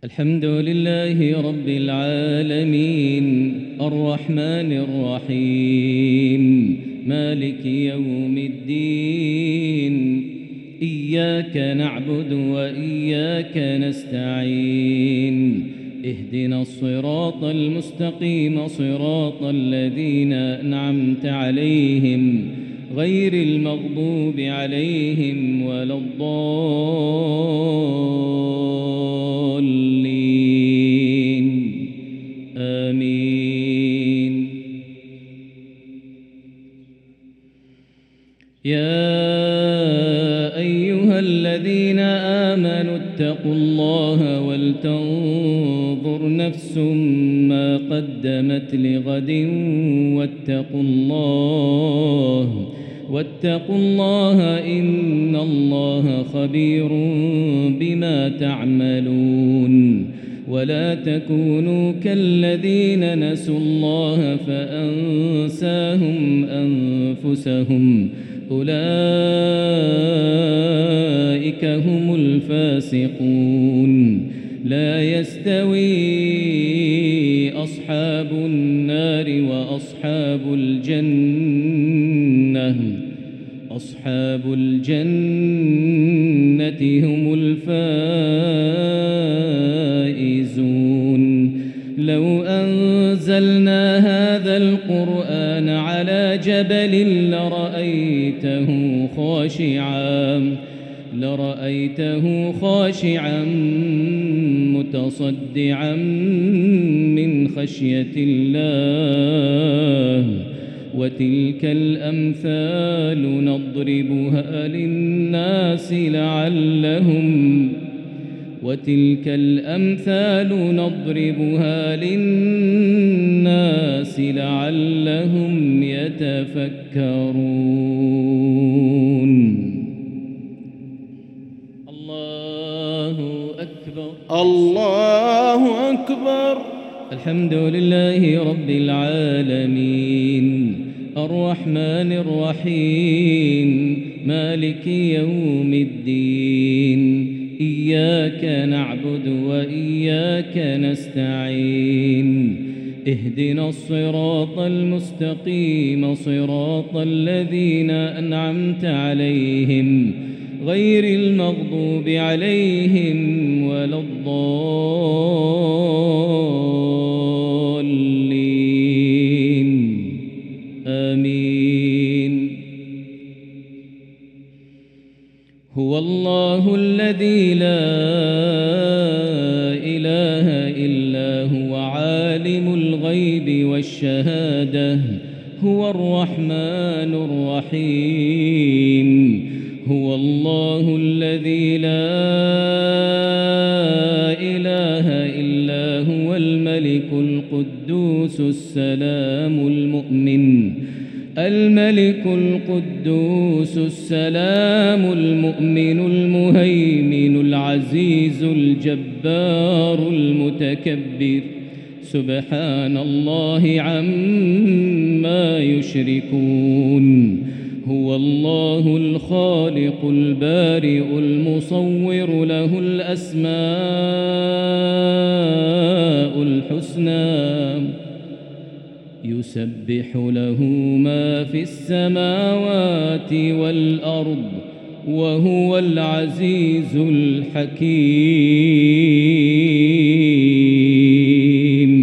الحمد لله رب العالمين الرحمن الرحيم مالك يوم الدين إياك نعبد وإياك نستعين اهدنا الصراط المستقيم صراط الذين أنعمت عليهم غير المغضوب عليهم ولا الضالين آمين. يا أيها الذين آمنوا اتقوا الله ولتنظر نفس ما قدمت لغد واتقوا الله إن الله خبير بما تعملون. ولا تكونوا كالذين نسوا الله فأنساهم أنفسهم أولئك هم الفاسقون. لا يستوي أصحاب النار وأصحاب الجنة هم الفائزون. لو أنزلنا هذا القرآن على جبل لرأيته خاشعا متصدعا من خشية الله. وتلك الأمثال نضربها للناس لعلهم يتفكرون. الله أكبر الله أكبر. الحمد لله رب العالمين الرحمن الرحيم مالك يوم الدين إياك نعبد وإياك نستعين اهدنا الصراط المستقيم صراط الذين أنعمت عليهم غير المغضوب عليهم ولا الضالين آمين. هو الله الذي لا إله إلا هو عالم الغيب والشهادة هو الرحمن الرحيم. هو الله الذي لا إله إلا هو الملك القدوس السلام المؤمن المهيمن العزيز الجبار المتكبر سبحان الله عما يشركون. هو الله الخالق البارئ المصور له الأسماء الحسنى يسبح له ما في السماوات والأرض وهو العزيز الحكيم.